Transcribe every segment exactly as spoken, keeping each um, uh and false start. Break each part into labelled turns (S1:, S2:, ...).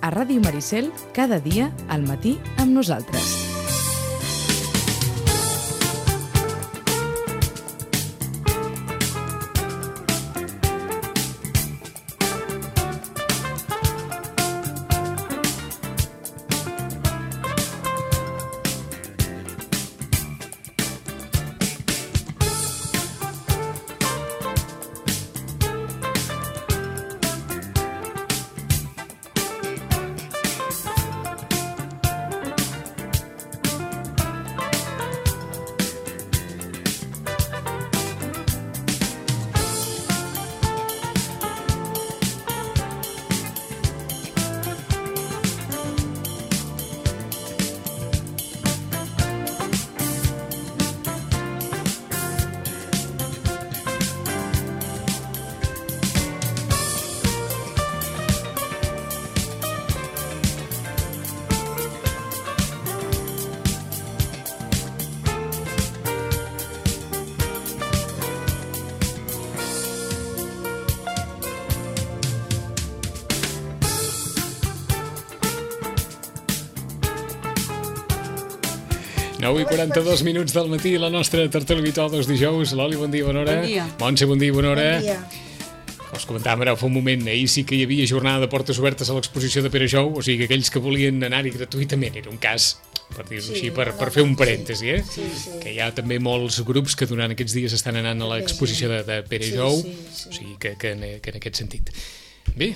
S1: a Ràdio Maricel, cada dia al matí amb nosaltres.
S2: nou i quaranta-dos minuts del matí, la nostra tertúlia habitual dels dijous. Loli, bon dia, bona hora.
S3: Bon dia.
S2: Montse, bon dia, bona hora.
S4: Bon dia.
S2: Us comentàvem ara fa un moment, ahir sí que hi havia jornada de portes obertes a l'exposició de Pere Jou, o sigui que aquells que volien anar-hi gratuïtament, era un cas, per dir-ho
S4: Sí,
S2: així, per,
S4: no,
S2: per fer un
S4: sí.
S2: parèntesi, eh?
S4: Sí, sí.
S2: Que hi ha també molts grups que durant aquests dies estan anant a l'exposició de, de Pere
S4: Sí,
S2: Jou,
S4: sí, sí.
S2: o sigui que, que, en, que en aquest sentit. Bé.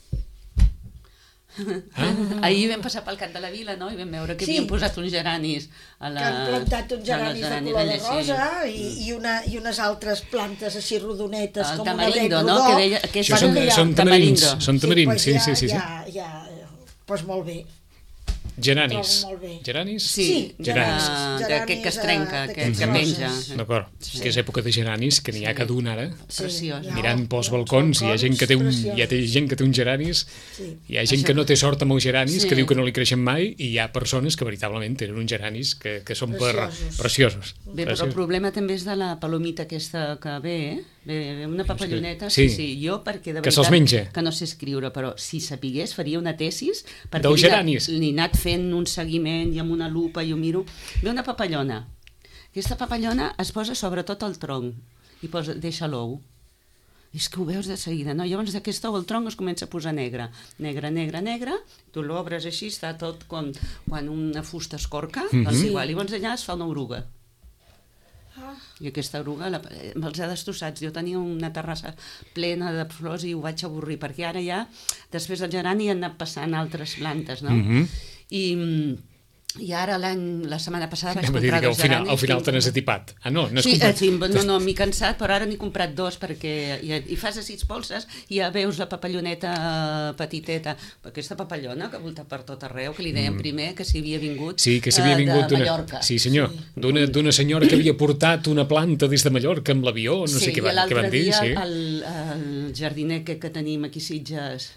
S3: Ah. Ahir vam passar pel Camp de la Vila, no? I vam veure que
S4: Sí.
S3: havien posat uns geranis a la...
S4: Que han plantat uns geranis de color de rosa i, i, una, i unes altres plantes així rodonetes
S3: El
S4: com un
S3: tamarindo,
S4: abrec
S3: no?
S4: rodó.
S3: Que deia, que
S2: Això són,
S4: ja-
S2: són tamarins, són tamarins, sí,
S4: pues
S2: sí, sí. sí.
S4: Ja, ja, ja, pues molt bé.
S2: Geranis.
S4: Trobo molt bé.
S2: Geranis?
S3: Sí,
S4: Sí,
S2: geranis.
S3: geranis. D'aquest que es trenca,
S4: Geranis,
S3: aquest que
S4: d'aquests
S3: penja.
S4: roses.
S2: D'acord,
S3: Sí.
S2: que és època de geranis, que n'hi ha cada un ara.
S3: Preciós.
S4: hi ha-
S2: Mirant pels
S4: hi ha uns
S2: balcons, hi ha gent que té, un,
S4: preciosos.
S2: hi ha gent que té uns geranis,
S4: Sí.
S2: hi ha gent que no té sort amb els geranis,
S3: Sí.
S2: que diu que no li creixen mai, i hi ha persones que veritablement tenen uns geranis que, que són per,
S4: Preciosos.
S2: preciosos.
S3: Bé, però el problema també és de la palomita aquesta que ve, eh? Ve ve una papalloneta,
S2: Sí.
S3: sí, sí, jo perquè de
S2: Que
S3: veritat
S2: se'ls menja.
S3: que no sé escriure, però si sapigués faria una tesis perquè
S2: Dels
S3: li he-
S2: geranis.
S3: li he anat fent un seguiment i amb una lupa i ho miro. Ve una papallona. Aquesta papallona es posa sobre tot el tronc i posa, deixa l'ou. És que ho veus de seguida, no? Llavors d'aquest ou el tronc es comença a posar negre. Negre, negre, negre, tu l'obres així, està tot com quan una fusta es corca, mm -hmm. doncs igual. Llavors allà es fa una oruga. I aquesta oruga la, me'ls ha destrossats. Jo tenia una terrassa plena de flors i ho vaig avorrir, perquè ara ja, després del gerani, han anat passant altres plantes, no?
S2: Mhm.
S3: I, i ara l'any, la setmana passada vaig
S2: Anem a dir
S3: comprar
S2: que al
S3: dos
S2: final,
S3: geranis.
S2: al final te n'has atipat. Ah, no, n'has
S3: Sí, eh,
S2: comprat.
S3: sí, no, no, m'he cansat, però ara n'he comprat dos perquè i, i fas a sis polses i ja veus la papalloneta petiteta. Aquesta papallona que volta per tot arreu, que li deien primer que s'hi havia vingut,
S2: Sí, que s'havia
S3: eh,
S2: vingut
S3: de
S2: d'una...
S3: Mallorca.
S2: Sí, senyor. D'una d'una senyora que havia portat una planta des de Mallorca amb l'avió, no sé què van, què van dir.
S3: I
S2: Sí.
S3: l'altre dia el, el jardiner que, que tenim aquí a Sitges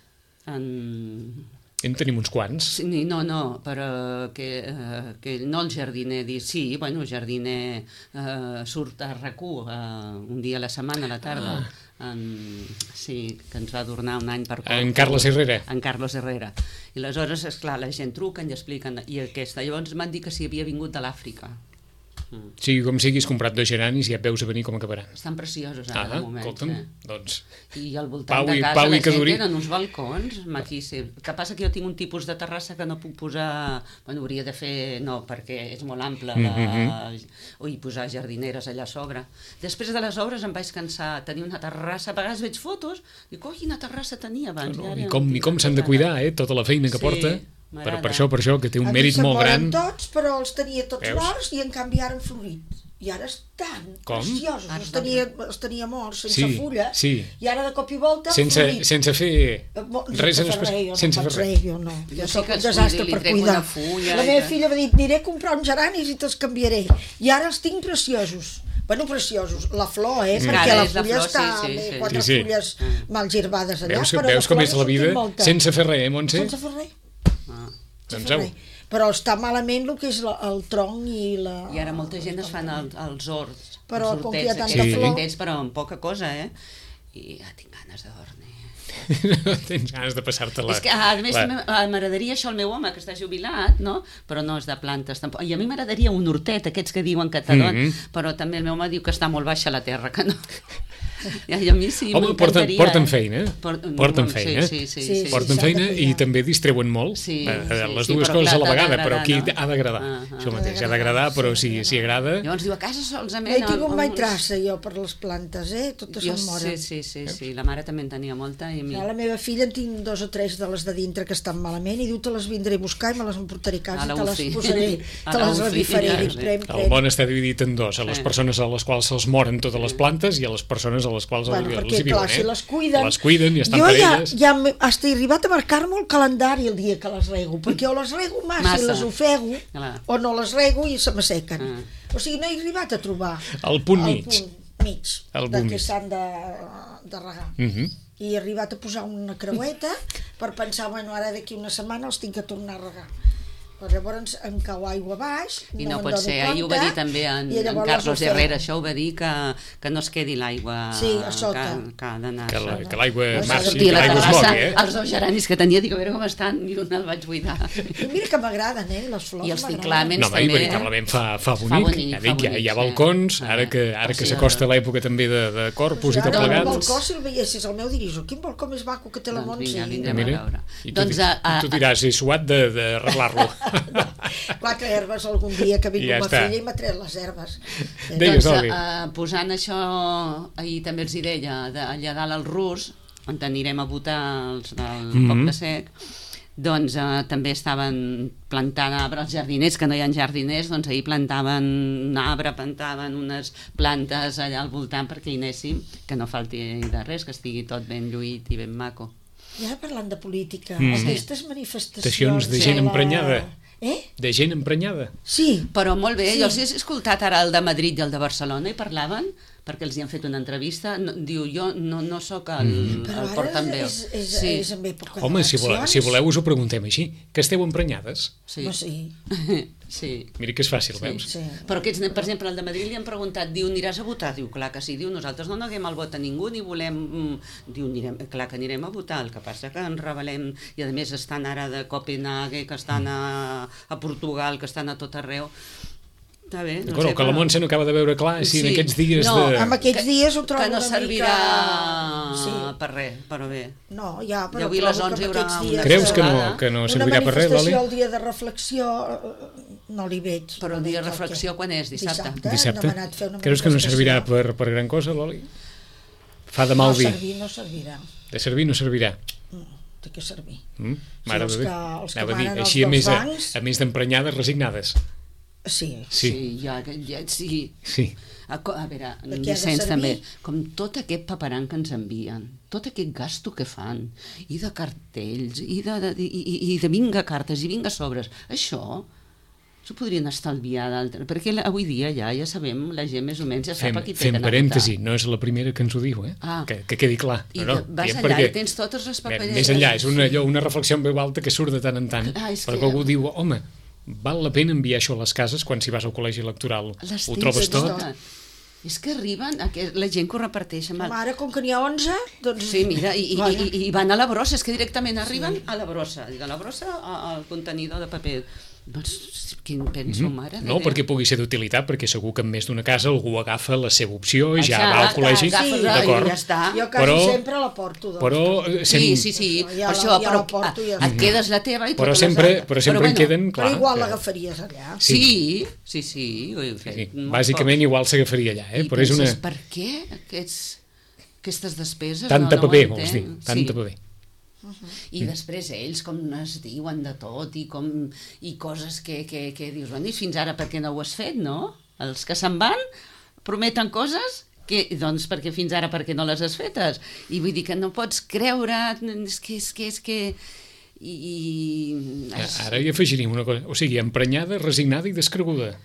S3: en...
S2: En tenim uns quants.
S3: Sí, no, no, però que, eh, que no el jardiner dir, sí, bueno, el jardiner eh, surt a R Q eh, un dia a la setmana, a la tarda,
S2: Ah.
S3: en, sí, que ens va adornar un any per
S2: En Carles Herrera.
S3: En Carlos Herrera. I aleshores, esclar, la gent truquen i expliquen, i aquesta, llavors m'han dit que s'hi havia vingut de l'Àfrica. Mm.
S2: Sí, com siguis, comprat dos geranis i ja et veus a venir com acabaran.
S3: Estan preciosos ara,
S2: Ah,
S3: de moment.
S2: escolta'm,
S3: eh?
S2: doncs...
S3: I al voltant
S2: Pau i-
S3: de casa
S2: Pau i
S3: la
S2: que
S3: gent
S2: duri.
S3: tenen uns balcons maquíssims. El que passa que jo tinc un tipus de terrassa que no puc posar... Bueno, hauria de fer... No, perquè és molt ample. La...
S2: Mhm.
S3: Ui, posar jardineres allà a sobre. Després de les obres em vaig cansar. Tenia una terrassa... A vegades veig fotos i dic, oh, quina terrassa tenia abans.
S2: No,
S3: I ara
S2: I
S3: ja
S2: com,
S3: no
S2: i
S3: tinc
S2: com s'han de
S3: res.
S2: cuidar, eh? Tota la feina que
S3: Sí,
S2: porta. Per,
S3: m'agrada.
S2: per això, per això, que té un
S4: A mi
S2: mèrit
S4: se'n
S2: molt
S4: moren
S2: gran.
S4: tots, però els tenia tots
S2: Veus?
S4: morts i en canvi ara han florit. I ara estan
S2: Com?
S4: preciosos.
S3: Ah,
S4: Els tenia, els tenia morts, sense
S2: Sí,
S4: fulles.
S2: sí.
S4: I ara de cop i volta han
S2: Sense,
S4: florit.
S2: sense fer
S4: Eh, mo-
S2: res en
S4: fer
S2: especial.
S4: res, jo
S2: Sense
S4: no
S2: fer
S4: faig
S2: res.
S4: Jo no,
S3: Jo
S4: jo
S3: sí
S4: soc
S3: que
S4: un
S3: els
S4: desastre
S3: cuido, li
S4: per
S3: trec
S4: cuidar.
S3: una fulla
S4: La
S3: i
S4: meva
S3: que-
S4: filla m'ha dit, aniré a comprar uns geranis i te'ls canviaré. I ara els tinc preciosos. Bueno, preciosos. La flor, eh? Perquè
S3: Ara
S4: la
S3: és la
S4: fulla
S3: flor,
S4: està
S3: sí, sí,
S4: bé,
S3: sí.
S4: quatre
S2: Sí, sí.
S4: fulles mal girbades allà,
S2: Veus,
S4: però
S2: veus
S4: de
S2: com és
S4: flors
S2: la
S4: en
S2: vida
S4: tinc moltes.
S2: sense fer res, eh, Montse?
S4: Sense fer res.
S3: Ah.
S2: Doncs
S4: Sense
S2: au.
S4: res. Però està malament el que és la, el tronc i la...
S3: I ara molta gent es fan el, els horts.
S4: Però
S3: els
S4: com que hi ha
S3: hortets
S4: tanta
S3: aquests
S2: flor-
S3: petitets, però amb poca cosa, eh? I ja tinc ganes d'hort, eh?
S2: No tens ganes de passar-te la...
S3: És que, a més, la... m'agradaria això al meu home, que està jubilat, no? Però no és de plantes, tampoc. I a mi m'agradaria un hortet, aquests que diuen que t'adon, mm -hmm. però també el meu home diu que està molt baixa la terra, que no... I a mi sí,
S2: home, porten, porten feina,
S3: Port,
S2: porten feina,
S3: sí, sí, sí, sí,
S2: porten
S3: sí,
S2: feina i també distreuen molt,
S3: sí,
S2: eh,
S3: sí,
S2: les
S3: sí,
S2: dues
S3: però
S2: coses
S3: clar,
S2: a la vegada,
S3: no?
S2: però aquí
S3: no?
S2: ha d'agradar,
S3: Ah, ah,
S2: això mateix, ha d'agradar, però si, si agrada...
S3: Llavors diu, a casa solament...
S4: No he tingut mai traça jo per les plantes, eh? Totes
S3: jo,
S4: se'n moren.
S3: sí, sí, sí, sí, la mare també en tenia molta i a mi...
S4: Ja, la meva filla en tinc dos o tres de les de dintre que estan malament i diu te les vindré a buscar i me les emportaré a casa i te les posaré, te les revifaré.
S2: El món està dividit en dos, a les persones a les quals se'ls moren totes les plantes i a les persones a les quals
S4: bueno,
S2: els
S4: perquè,
S2: hi viuen,
S4: clar,
S2: eh?
S4: si les cuiden...
S2: Les cuiden i estan
S4: jo
S2: per
S4: ja,
S2: elles.
S4: ja hasta he arribat a marcar-me el calendari el dia que les rego, perquè o les rego massa, massa. i les ofego,
S3: clar.
S4: o no les rego i se m'assequen.
S3: Ah.
S4: O sigui, no he arribat a trobar
S2: el punt mig,
S4: el punt mig
S2: el
S4: de
S2: punt
S4: que
S2: mig.
S4: s'han de, de regar.
S2: Uh -huh.
S4: I he arribat a posar una creueta per pensar, bueno, ara d'aquí una setmana els tinc que tornar a regar. Però llavors em cau aigua baix,
S3: I
S4: no
S3: no
S4: me'n
S3: pot
S4: dono
S3: ser,
S4: compte,
S3: ahir ho va dir també en,
S4: i
S3: en
S4: llavors
S3: Carlos
S4: les ofego.
S3: Herrera, això ho va dir, que, que no es quedi l'aigua
S4: Sí, a sota.
S3: que, que ha d'anar.
S2: Que la-
S3: això.
S2: que l'aigua
S3: No,
S2: marxi,
S3: sortir
S2: que
S3: a la
S2: l'aigua es
S3: terrassa,
S2: mogui, eh?
S3: Els dos geranis que tenia, dic, a veure com estan, i un el vaig buidar.
S4: I mira que m'agraden, eh, les flors
S3: I els
S4: m'agraden.
S3: ciclamens
S2: No, home, i
S3: també.
S2: veritablement fa, fa bonic,
S3: Fa bonic,
S2: ja
S3: fa
S2: dic, hi ha,
S3: bonic,
S2: hi ha
S3: sí.
S2: balcons,
S3: Ah,
S2: ara que, ara que
S3: sí,
S2: s'acosta
S3: ara.
S2: l'època també de, de corpus i
S4: Ara,
S2: tot
S4: el
S2: plegat.
S4: balcó, si el veiessis, el meu diris, quin balcó més maco que té la
S3: Doncs
S4: Montse.
S3: vinga, vindrem
S2: Mira,
S3: a veure.
S2: i tu,
S3: Doncs,
S2: di-
S3: a- a-
S2: tu diràs, és suat de- d'arreglar-lo.
S4: Clar que herbes algun dia que
S2: I
S4: vingui
S2: ja
S4: ja amb
S2: està.
S4: la filla i m'ha tret les herbes. Eh,
S2: Deies,
S3: doncs,
S2: Oli.
S3: uh, posant això, ahir també els hi deia, de, allà dalt al Rus, on anirem a votar els del
S2: Mhm.
S3: Poble Sec, doncs uh, també estaven plantant arbres, els jardiners, que no hi ha jardiners, doncs ahir plantaven un arbre, plantaven unes plantes allà al voltant perquè hi anéssim, que no falti de res, que estigui tot ben lluït i ben maco.
S4: I ara parlant de política,
S2: Mm.
S4: aquestes manifestacions...
S2: Estacions de gent
S4: la-
S2: emprenyada.
S4: Eh?
S2: De gent emprenyada.
S4: Sí.
S3: Però molt bé,
S4: Sí.
S3: jo els he escoltat ara el de Madrid i el de Barcelona i parlaven, perquè els hi han fet una entrevista, no, diu, jo no, no sóc el,
S2: Mm.
S4: Però
S3: el
S4: ara
S3: portaveu.
S4: és, és,
S3: sí.
S4: és en època
S2: Home, si voleu,
S4: d'eleccions.
S2: si voleu us ho preguntem així, que esteu emprenyades?
S3: Sí.
S4: No, sí.
S3: sí.
S2: Mira que és fàcil,
S3: Sí.
S2: veus?
S4: Sí.
S3: Però aquests, per exemple, el de Madrid li han preguntat, diu, aniràs a votar? Diu, clar que sí, diu, nosaltres no neguem el vot a ningú ni volem... mm, Diu, anirem, clar que anirem a votar, el que passa que ens rebel·lem, i a més estan ara de Copenhague, que estan a, a Portugal, que estan a tot arreu. Està bé, no
S2: D'acord,
S3: sé,
S2: que la
S3: però-
S2: Montse no acaba de veure clar si en
S3: Sí.
S2: aquests dies
S3: No,
S2: de...
S4: Amb aquests
S3: que-
S4: dies ho trobo
S3: que no
S4: una
S3: servirà
S4: mica... Sí.
S3: per res, però bé.
S4: No, ja, però
S3: I avui a les
S4: trobo
S3: onze
S4: que
S3: hi haurà
S4: aquests
S3: una
S4: dies...
S2: Creus que no,
S3: Una
S2: que no
S4: Una
S2: servirà per res, Loli?
S4: manifestació el dia de reflexió eh, no li veig.
S3: Però el
S4: no
S3: dia de
S4: veig
S3: reflexió
S4: què.
S3: quan és? Dissabte?
S4: Dissabte,
S2: Dissabte?
S4: no hem anat a fer una
S2: Creus que no
S4: manifestació.
S2: servirà per, per gran cosa, Loli? Fa de mal
S4: no
S2: dir.
S4: servir, no servirà.
S2: De servir no servirà.
S4: Té que servir.
S2: Mm? Mare
S4: els
S2: de Déu.
S4: que- els que
S2: Anava a dir,
S4: manen els
S2: així a
S4: dels
S2: més, a,
S4: bancs-
S2: a més d'emprenyades, resignades.
S4: Sí.
S2: Sí,
S3: Sí, ja, ja, sí.
S2: sí.
S3: A, co- a veure,
S4: De què ha de
S3: Vicenç
S4: servir?
S3: també, com tot aquest paperan que ens envien, tot aquest gasto que fan, i de cartells, i de, de, i, i- i de vinga cartes, i vinga sobres, això s'ho podrien estalviar d'altres, perquè la- avui dia ja ja sabem, la gent més o menys ja sap
S2: Fem,
S3: a qui té
S2: fem
S3: d'anar a
S2: parèntesi,
S3: votar.
S2: no és la primera que ens ho diu, eh?
S3: Ah.
S2: Que, que quedi clar.
S3: I
S2: no, no,
S3: de- vas
S2: diem
S3: allà
S2: perquè-
S3: i tens totes les paperetes.
S2: Més enllà, és una, allò, una reflexió en veu alta que surt de tant en tant,
S3: Ah, és
S2: perquè
S3: que-
S2: algú diu, home, val la pena enviar això a les cases quan si vas al col·legi electoral?
S3: Les
S2: Ho
S3: tens
S2: trobes tot?
S3: totes. És que arriben, aquest, la gent que ho reparteix amb el...
S4: Ara, com que n'hi ha onze, doncs...
S3: Sí, mira, i, i,
S4: Vaja.
S3: i, i van a la brossa, és que directament arriben sí. a la brossa, dic, a la brossa a- al contenidor de paper. Doncs, quin penso,
S2: Mhm.
S3: mare? de
S2: No,
S3: Déu.
S2: perquè pugui ser d'utilitat, perquè segur que en més d'una casa algú agafa la seva opció i ja
S3: Exacte,
S2: va al col·legi,
S3: agafes-la
S2: d'acord?
S3: i ja està.
S4: Jo quasi
S2: Però-
S4: sempre la porto. Doncs,
S2: Però, eh, sem-
S3: Sí, sí, sí,
S4: Ja
S3: per
S4: la-
S3: això,
S4: ja
S3: però
S4: la porto i ja
S3: et
S4: està.
S3: quedes la teva i
S2: però
S3: totes
S2: sempre,
S3: les altres.
S2: però sempre
S3: Però
S2: en
S3: bueno,
S2: queden, clar.
S4: Però igual
S2: que-
S4: l'agafaries allà.
S3: Sí, sí, sí, ho he
S2: Sí,
S3: fet.
S2: sí.
S3: molt
S2: Bàsicament
S3: pocs.
S2: igual s'agafaria allà, eh?
S3: I
S2: Però és una...
S3: penses, per què aquests, aquestes despeses?
S2: Tanta
S3: no, no ho
S2: paper,
S3: entenc.
S2: vols dir, tanta
S3: Sí.
S2: paper.
S3: I després ells com es diuen de tot i, com, i coses que, que, que dius, bueno, i fins ara per què no ho has fet, no? Els que se'n van prometen coses que, doncs perquè fins ara per què no les has fetes? I vull dir que no pots creure, és que és que, és que i, i...
S2: Ara hi afegiríem una cosa, o sigui, emprenyada, resignada i descreguda.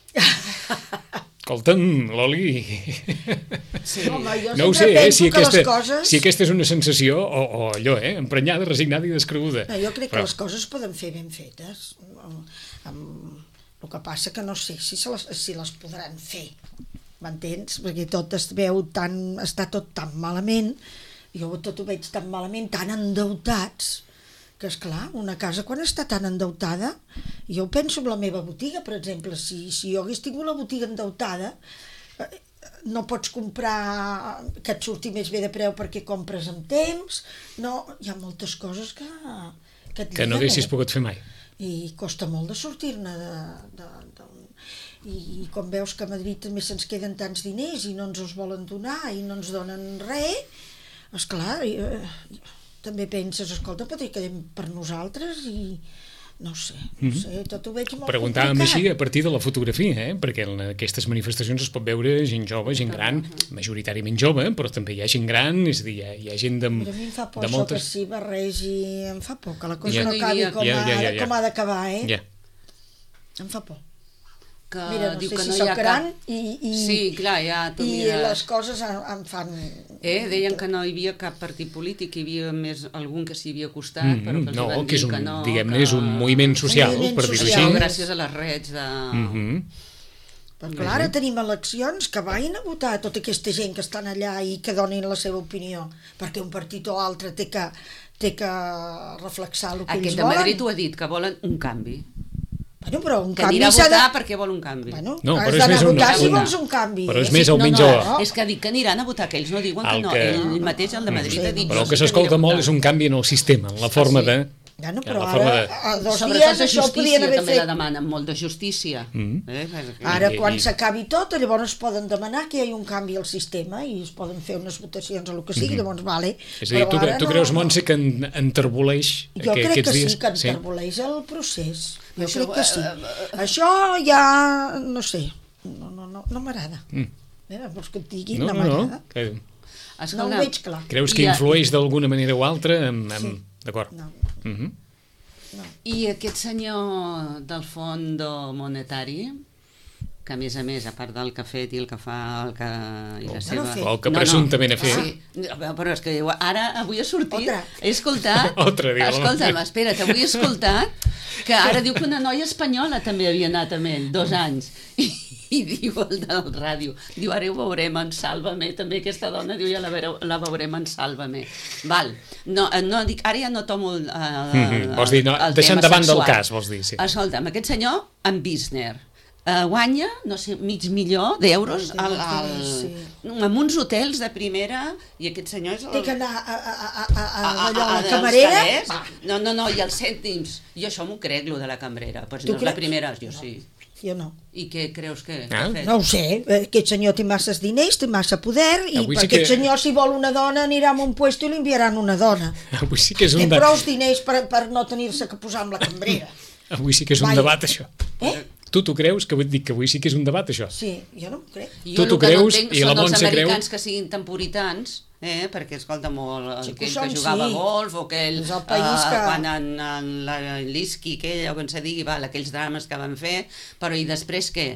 S2: Escolta'm, Loli,
S3: Sí.
S4: Home, jo
S2: no ho sé,
S4: sempre
S2: eh?
S4: penso
S2: Si
S4: que
S2: aquesta,
S4: les coses...
S2: si aquesta és una sensació, o, o allò, eh? Emprenyada, resignada i descreguda.
S4: No, jo crec
S2: Però-
S4: que les coses es poden fer ben fetes. Amb, amb... El que passa que no sé si, se les, si les podran fer, m'entens? Perquè tot es veu tan... està tot tan malament jo tot ho veig tan malament, tan endeutats, que és clar, una casa quan està tan endeutada, jo penso en la meva botiga, per exemple, si, si jo hagués tingut la botiga endeutada, eh, no pots comprar que et surti més bé de preu perquè compres amb temps, no, hi ha moltes coses que, que,
S2: que no haguessis pogut fer mai.
S4: I costa molt de sortir-ne de, de, de, i, i quan veus que a Madrid també se'ns queden tants diners i no ens els volen donar i no ens donen res, esclar, eh, també penses, escolta, potser quedem per nosaltres i no sé, no sé, tot ho veig molt
S2: Preguntàvem
S4: complicat.
S2: així a partir de la fotografia, eh? Perquè en aquestes manifestacions es pot veure gent jove, gent gran, majoritàriament jove, però també hi ha gent gran, és a dir, hi ha, hi ha gent de,
S4: Però a mi em fa por
S2: de
S4: això
S2: moltes...
S4: que s'hi barregi, em fa por que la cosa
S2: Ja.
S4: no acabi com,
S2: Ja, ja, ja,
S4: ha,
S2: ja.
S4: com ha d'acabar, eh?
S2: Ja.
S4: Em fa por.
S5: Que
S4: Mira, no
S5: diu
S4: sé
S5: que
S4: si
S5: no hi
S4: soc
S5: ha
S4: gran
S5: cap...
S4: i, i,
S5: Sí, clar, ja tu
S4: i
S5: mires...
S4: les coses em, em fan...
S5: Eh, deien que no hi havia cap partit polític, hi havia més algun que s'hi havia costat,
S2: Mm,
S5: però que els
S2: no,
S5: van
S2: que
S5: dir
S2: és un,
S5: que no,
S2: diguem-ne,
S5: que...
S2: és un moviment social,
S4: moviment
S2: per dir-ho
S4: social.
S2: així.
S5: Això gràcies a les reds de...
S2: Mhm.
S4: Però clar, ara tenim eleccions, que vagin a votar tota aquesta gent que estan allà i que donin la seva opinió, perquè un partit o altre té que, té que reflexar el que
S5: Aquest
S4: ells
S5: de
S4: volen.
S5: Madrid ho ha dit, que volen un canvi.
S4: Bueno, però un
S5: Que
S4: canvi
S5: anirà a
S4: s'ha
S5: votar
S4: de...
S5: perquè vol un canvi.
S4: Bueno,
S2: No,
S4: has
S2: però és
S4: d'anar
S2: més
S4: a
S2: un-
S4: votar si
S5: una-
S4: vols un canvi.
S2: Però és
S4: eh?
S2: més el
S5: no,
S2: menys
S5: no,
S2: o-
S5: és que dic que aniran a votar, que ells no diuen que
S2: El
S5: no.
S2: que-
S5: Ell mateix, el de Madrid,
S4: Sí,
S5: ha dit...
S2: Però el
S5: jo
S2: que
S5: sí
S2: s'escolta
S5: aniré a
S2: molt
S5: votar.
S2: és un canvi en el sistema, en la forma
S5: sí.
S2: de...
S4: Bueno,
S2: en
S4: però
S2: la forma
S4: ara,
S2: de...
S4: a dos
S5: Sobretot
S4: dies
S5: de
S4: això ho podien
S5: justícia
S4: haver
S5: també la
S4: fet.
S5: demanen, molt de justícia.
S2: Mm.
S5: Eh? perquè-
S4: Ara,
S2: I-
S4: quan
S2: i-
S4: s'acabi tot, llavors poden demanar que hi hagi un canvi al sistema i es poden fer unes votacions o el que sigui, llavors vale.
S2: És a dir,
S4: Però
S2: tu,
S4: ara
S2: tu
S4: no,
S2: creus,
S4: no.
S2: Montse, que en, enterboleix
S4: Jo
S2: que,
S4: crec
S2: aquests
S4: que
S2: dies...
S4: sí, que enterboleix el procés. Jo
S5: Això,
S4: crec que sí.
S5: eh,
S4: Això ja, no sé, no, no, no, no m'agrada.
S2: Mm.
S4: Mira, vols que et digui?
S2: No,
S4: No,
S2: no, no.
S4: m'agrada.
S2: Que...
S4: No
S5: Escolta,
S4: ho veig clar.
S2: Creus que
S5: I a-
S2: influeix d'alguna manera o altra? Amb, amb...
S4: Sí.
S2: D'acord.
S4: No.
S2: Mhm.
S5: I aquest senyor del Fons Monetari, que a més a més, a part del que ha fet i el que fa el que, i la
S4: no
S5: seva...
S4: ha fet.
S2: O el que presumptament ha fet.
S5: Sí, però és que ara, avui ha sortit...
S4: Otra.
S5: He escoltat...
S2: Otra, diu.
S5: Escolta'm, espera't, avui he escoltat que ara diu que una noia espanyola també havia anat amb ell, dos anys. I, i diu el del ràdio, diu, ara ho veurem en Sálvame, també aquesta dona diu, ja la, veureu, la veurem en Sálvame. Val, no, no dic, ara ja no tomo el, el,
S2: Mhm. Vols dir, no,
S5: el
S2: deixant
S5: tema
S2: de banda el
S5: sexual.
S2: cas, vols dir, sí.
S5: Escolta'm, aquest senyor, en Bisner, eh, guanya, no sé, mig milió d'euros
S4: Ai,
S5: al,
S4: Déu,
S5: al,
S4: sí.
S5: amb uns hotels de primera, i aquest senyor és... El,
S4: Té que anar a, a, a, a, a,
S5: a, a,
S4: allò, a la
S5: dels
S4: camarera.
S5: calés.
S4: Va,
S5: No, no, no, i els cèntims. Jo això m'ho crec, lo de la cambrera. Però si
S4: Tu
S5: no és la
S4: creus?
S5: primera, jo sí.
S4: jo no.
S5: I què creus que
S2: Ah.
S5: ha fet?
S4: No ho sé, eh, aquest senyor té masses diners, té massa poder, i
S2: Avui
S4: per
S2: sí que-
S4: aquest senyor, si vol una dona, anirà a un puesto i li enviaran una dona.
S2: Avui sí que és
S4: Té
S2: un, de...
S4: prou diners per, per no tenir-se que posar amb la cambrera.
S2: avui sí que és un
S4: Vai.
S2: debat, això.
S4: Eh?
S2: Tu t'ho creus? Que vull dir que avui sí que és un debat, això.
S4: Sí, jo no m'ho crec.
S5: Jo
S2: Tu t'ho
S5: el que no
S2: creus
S5: entenc
S2: i la
S5: són els
S2: Montse creu?
S5: americans que siguin temporitans, eh? Perquè, escolta, molt,
S4: Sí que
S5: aquell
S4: ho
S5: que
S4: són,
S5: jugava
S4: sí.
S5: a golf, o aquell...
S4: És el país
S5: eh,
S4: que-
S5: Quan en, en la l'Isqui, aquell, o com se digui, val, aquells drames que van fer, però i després què?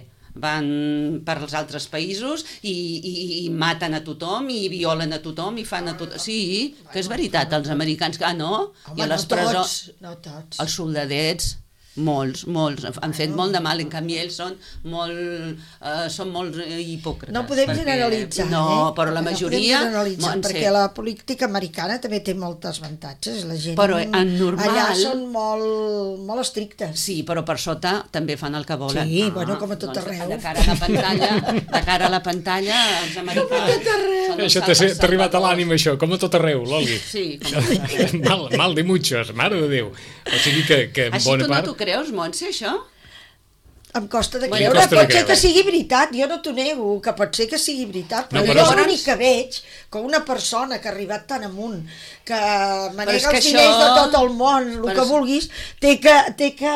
S5: Van per als altres països i, i, i maten a tothom i violen a tothom i fan a tothom... Sí, que és veritat, els americans... Ah, no?
S4: Home,
S5: I a les
S4: no
S5: presó...
S4: tots, no tots.
S5: Els soldadets, molts, molts, han fet molt de mal, en canvi ells són molt, eh, són molt hipòcrites.
S4: No podem
S5: perquè-
S4: generalitzar,
S5: no,
S4: eh?
S5: però la majoria...
S4: No podem generalitzar,
S5: Montse,
S4: perquè la política americana també té molts avantatges. La gent
S5: Però en normal-
S4: allà són molt, molt estrictes.
S5: Sí, però per sota també fan el que volen.
S4: Sí, bueno, com a tot
S5: doncs,
S4: arreu.
S5: De cara a la pantalla, de cara a la pantalla, els americans... són els
S2: Això t'ha
S5: salvadors.
S2: t'ha arribat a l'ànima, això, com a tot arreu, l'Oli.
S5: Sí, com a tot arreu.
S2: mal, mal de muchos, mare de Déu. O sigui que, que en
S5: Així
S2: bona
S5: tu no
S2: part...
S5: t'ho creus, Montse, això?
S4: Em costa de
S5: Bueno,
S4: creure,
S2: costa de
S4: pot ser
S2: creure.
S4: que sigui veritat, jo no t'ho nego, que pot ser que sigui veritat, però,
S2: No,
S4: no,
S2: però-
S4: jo l'únic que veig, que una persona que ha arribat tan amunt, que
S5: és
S4: manega
S5: que
S4: els diners
S5: això-
S4: de tot el món, el
S5: però
S4: que
S5: és-
S4: vulguis, té que... té que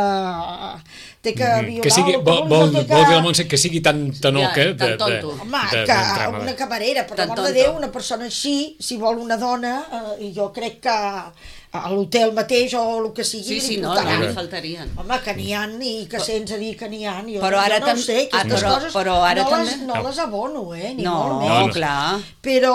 S4: té que
S2: Mhm.
S4: violar
S2: Que sigui,
S4: el que
S2: vol,
S4: vulguis,
S2: vol,
S4: o té
S2: vol dir la Montse que sigui tan tanoca
S5: Ja,
S2: de,
S5: tan
S2: de,
S5: tonto.
S4: Home,
S2: de,
S4: que
S2: d'entrar-me.
S4: una camarera, per
S5: Tan
S4: l'amor de
S5: tonto.
S4: Déu, una persona així, si vol una dona, eh, jo crec que a l'hotel mateix o el que sigui.
S5: Sí, sí,
S4: li
S5: no,
S4: portaran.
S5: no, faltarien.
S4: Home, que n'hi ha i que sents a dir que n'hi ha. Jo,
S5: Però ara
S4: jo no
S5: tam-
S4: ho sé, aquestes
S5: ah, però-
S4: coses
S5: però ara
S4: no, les,
S5: també-
S4: no les abono, eh? Ni
S5: No,
S4: molt
S5: no,
S4: menys.
S2: no.
S5: clar.
S4: Però...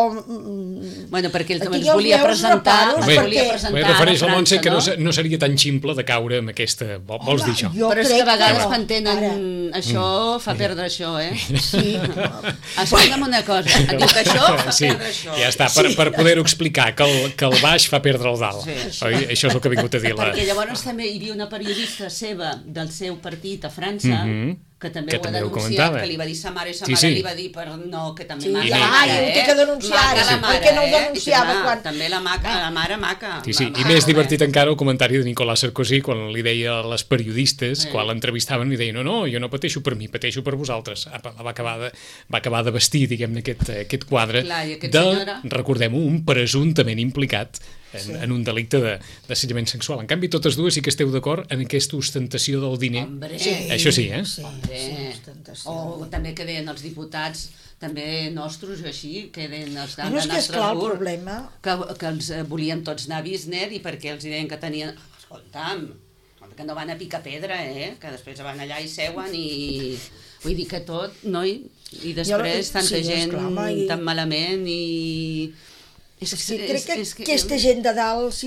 S4: mm,
S5: Bueno, perquè ell
S4: Tinc
S5: ens
S4: els
S5: volia
S4: meus
S5: presentar,
S4: reparos,
S5: ens
S2: Bé,
S5: volia
S4: perquè-
S5: presentar
S2: Bé, refereix
S5: a
S2: la Montse
S5: França,
S2: que no, se- no seria tan ximple de caure amb aquesta... Vol- Vols
S4: Home,
S2: dir això?
S4: jo
S5: Però és
S4: crec
S5: que a vegades
S4: no.
S5: quan tenen
S4: Ara,
S5: això, fa perdre això, eh?
S4: sí.
S5: Explica'm una cosa, et diu que això fa
S2: Sí,
S5: perdre això.
S2: ja està, per, per poder-ho explicar, que el, que el baix fa perdre el dalt.
S5: Sí.
S2: Oi? Això és el que ha vingut a dir la...
S5: Perquè llavors també hi havia una periodista seva del seu partit a França,
S2: Mhm.
S5: que també
S2: Que
S5: ho ha
S2: també ho
S5: denunciat,
S2: comentava.
S5: que li va dir sa mare i sa
S2: Sí,
S5: mare
S2: sí.
S5: li va dir per no, que també
S4: Sí,
S5: maca,
S2: i-
S5: la
S4: ai,
S5: mare,
S4: ho
S5: eh?
S4: té que denunciar,
S5: Maca
S4: sí,
S5: la mare,
S4: perquè no ho
S5: eh?
S4: denunciava
S5: I clar,
S4: quan-
S5: també la, maca, la mare maca.
S2: Sí, sí.
S5: la
S2: I
S5: mare,
S2: més
S5: eh?
S2: divertit encara el comentari de Nicolás Sarkozy quan li deia a les periodistes,
S5: Sí.
S2: quan l'entrevistaven, li deia no, no, jo no pateixo per mi, pateixo per vosaltres. Apa, la va acabar de, va acabar de vestir, diguem-ne, aquest, aquest quadre
S5: Clar, i aquest
S2: de,
S5: senyor era-
S2: recordem-ho, un presumptament implicat en,
S4: Sí.
S2: en un delicte de- d'assetjament sexual. En canvi, totes dues sí que esteu d'acord en aquesta ostentació del diner.
S5: Hombre,
S2: Això sí, eh?
S4: Sí,
S5: Hombre.
S4: sí, ostentació.
S5: O també que deien els diputats, també nostres o així, que deien els
S4: Bueno, és que és clar el
S5: Estrasburg,
S4: problema.
S5: que, que els eh, volien tots anar a Wisner i perquè els deien que tenien... Escolta'm, que no van a picar pedra, eh? Que després van allà i seuen i... Vull dir que tot, no? I, i després
S4: Jo-
S5: tanta
S4: sí,
S5: gent
S4: esclar, home, i-
S5: tan malament i... És,
S4: Sí, crec que, que aquesta gent de dalt, si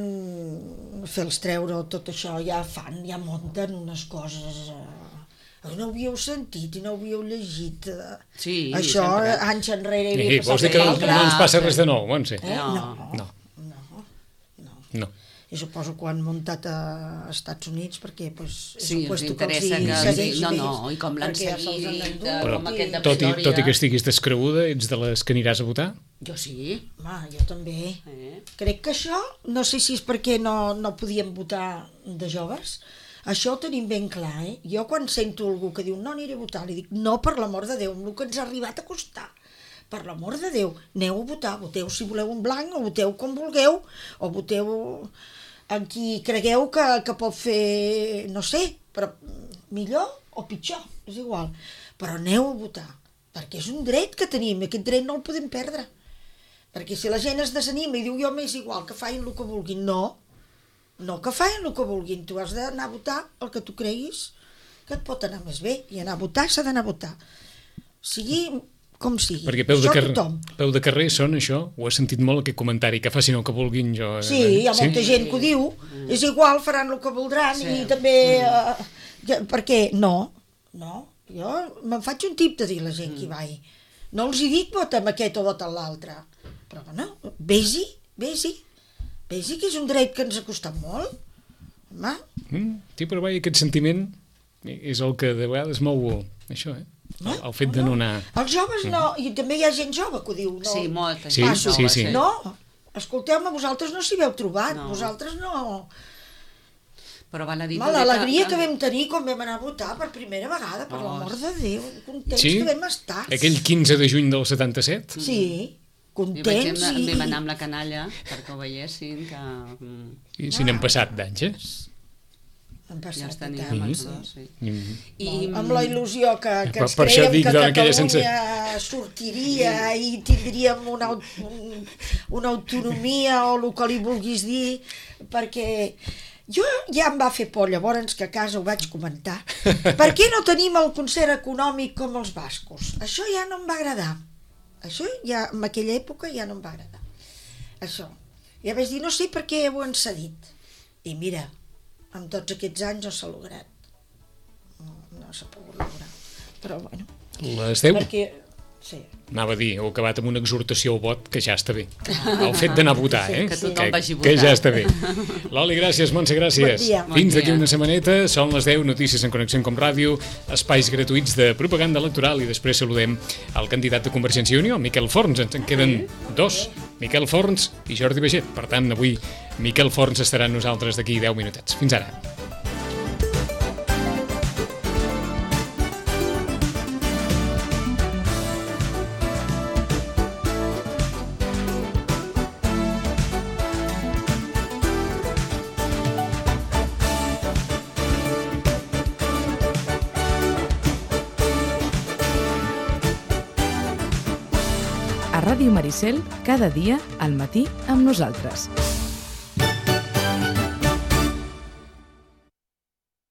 S4: volen fer-los treure tot això, ja fan, ja munten unes coses... Eh, no ho havíeu sentit i no ho havíeu llegit. Eh,
S5: Sí,
S4: això,
S5: sempre.
S4: eh, anys enrere...
S2: I,
S4: havia
S2: vols dir
S4: passat
S2: que no,
S4: l'altre.
S2: no ens passa res de nou, Montse?
S4: Eh?
S5: No.
S4: No.
S2: No,
S4: No, no.
S2: no.
S4: I suposo que ho han muntat a Estats Units perquè pues, és
S5: Sí,
S4: un
S5: els
S4: puesto
S5: interessa
S4: que
S5: que...
S4: els
S5: sí,
S4: segueix
S5: no,
S4: més,
S5: no, i com l'han
S4: perquè ja se'ls han
S5: seguit,
S4: endut
S5: eh,
S2: Però
S5: com aquest de
S2: tot i,
S5: Vitòria.
S2: tot i que estiguis descreguda, ets de les que aniràs a votar?
S5: Jo sí.
S4: Home, jo també.
S5: Eh?
S4: Crec que això, no sé si és perquè no, no podíem votar de joves, això ho tenim ben clar, eh? Jo quan sento algú que diu no aniré a votar, li dic no, per l'amor de Déu, amb el que ens ha arribat a costar. Per l'amor de Déu, aneu a votar, voteu si voleu un blanc, o voteu com vulgueu, o voteu en qui cregueu que, que pot fer, no sé, però millor o pitjor, és igual. Però aneu a votar, perquè és un dret que tenim, aquest dret no el podem perdre. Perquè si la gent es desanima i diu jo m'és igual, que facin el que vulguin, no, no que facin el que vulguin, tu has d'anar a votar el que tu creguis que et pot anar més bé, i anar a votar s'ha d'anar a votar. Sigui com sigui,
S2: Perquè peu de,
S4: això
S2: carrer,
S4: tothom.
S2: peu de carrer són això, ho he sentit molt aquest comentari, que facin el que vulguin jo... eh,
S4: Sí, hi ha molta gent que ho diu, és igual, faran el que voldran
S5: Sí.
S4: i també... Eh, ja, perquè no, no, jo me'n faig un tip de dir a la gent que hi vai. No els hi dic vota amb aquest o vota amb l'altre, però bueno, vés-hi, vés-hi, vés-hi, que és un dret que ens ha costat molt. Home,
S2: Mm, sí, però vaja, aquest sentiment és el que de vegades mou això, eh? El, el fet de no anar...
S4: els joves no, i també hi ha gent jove que ho diu, no?
S5: Sí, molta
S2: Sí,
S5: gent
S4: Passo.
S2: sí,
S5: jove,
S2: sí.
S4: No, escolteu-me, vosaltres no s'hi veu trobat,
S5: No.
S4: vosaltres no...
S5: Però val a dir...
S4: Home, l'alegria que vam tenir quan vam anar a votar per primera vegada, per
S5: Oh.
S4: l'amor de Déu, contents
S2: Sí?
S4: que vam estar.
S2: Aquell quinze de juny del setanta-set?
S4: Sí,
S5: Jo vaig
S4: contents
S5: anar,
S4: i...
S5: vam anar amb la canalla perquè ho veiessin, que... mm,
S2: I si n'hem passat d'anys, eh?
S4: Han
S5: Ja
S4: passat
S5: els
S4: de
S5: teníem
S4: temps,
S5: els
S4: sí.
S5: dos, sí.
S2: Mm.
S5: I,
S4: Amb la il·lusió que, que
S2: Per-
S4: ens
S2: per això
S4: creiem
S2: dic,
S4: que
S2: dona, aquella
S4: Catalunya sortiria i tindríem una, aut- un, una autonomia o el que li vulguis dir, perquè jo ja em va fer por llavors que a casa ho vaig comentar. Per què no tenim el concert econòmic com els bascos? Això ja no em va agradar. Això ja, en aquella època ja no em va agradar. Això. Ja vaig dir, no sé per què ho han cedit. I mira, amb tots aquests anys no s'ha lograt. No, no s'ha pogut lograr. Però bueno,
S2: Les deu?
S4: perquè... Sí.
S2: Anava a dir, heu acabat amb una exhortació al vot, que ja està bé. El fet d'anar a votar, eh?
S5: Que tothom vagi a
S2: Que
S5: votar.
S2: ja està bé. Loli, gràcies, Montse, gràcies.
S4: Bon dia.
S2: Fins
S5: Bon
S2: d'aquí
S5: dia.
S2: una setmaneta, són les deu, notícies en Connexió com Ràdio, espais gratuïts de propaganda electoral i després saludem el candidat de Convergència i Unió, Miquel Forns. Ens en queden dos, Miquel Forns i Jordi Baiget. Per tant, avui Miquel Forns estarà amb nosaltres d'aquí deu minutets. Fins ara.
S1: A Ràdio Maricel, cada dia al matí amb nosaltres.